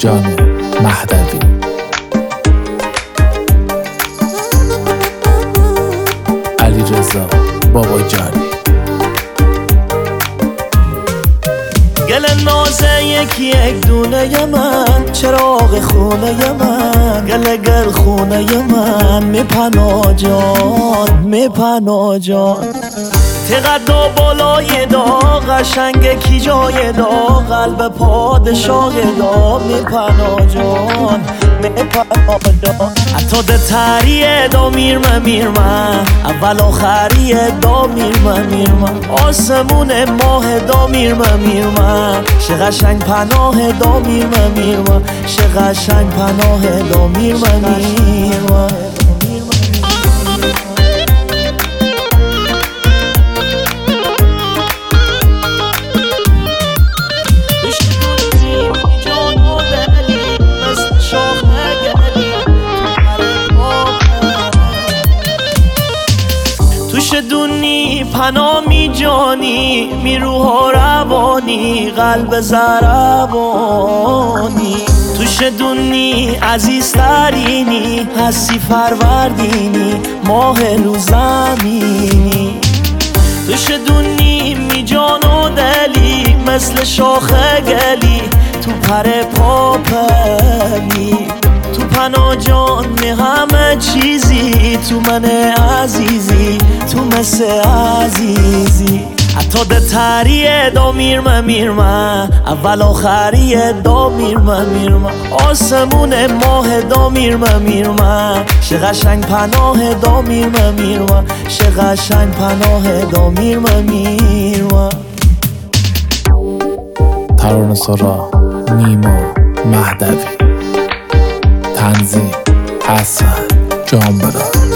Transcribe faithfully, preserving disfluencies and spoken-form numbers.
جان مهدوی. علیرضا باباجانی. گل نازه یکی یک دونه من، چراغ خونه من، گل گل خونه من، میپنا جان میپنا جان. تقد و بالای دا قشنگ کی جای دا، قلب پادشاه دا، میپنا جان میپنا جان. حتی ده تریه دا میرمه میرمه، اول آخریه دا میرمه میرمه، آسمون ماه دا میرمه میرمه، شه قشنگ پناه دا میرمه میرمه، شه قشنگ پناه دا میرمه میرمه. توش دونی پناه می جانی، می روح روانی، قلب زربانی. توش دونی عزیزترینی، هستی فروردینی، ماه رو زمینی. توش دونی می جان و دلی، مثل شاخه گلی، تو پر پاپلی. تو پناه جان می همه چیزی، تو من عزیزی، تو مثل عزیزی. حتی ده تریه دا میرمه میرمه، اول آخریه دا میرمه میرمه، آسمون ماه دا میرمه میرمه، شه قشنگ پناه دا میرمه میرمه، شه قشنگ پناه دا میرمه میرمه. ترانه‌سرا نیما مهدوی. تنظیم حسن جانبران.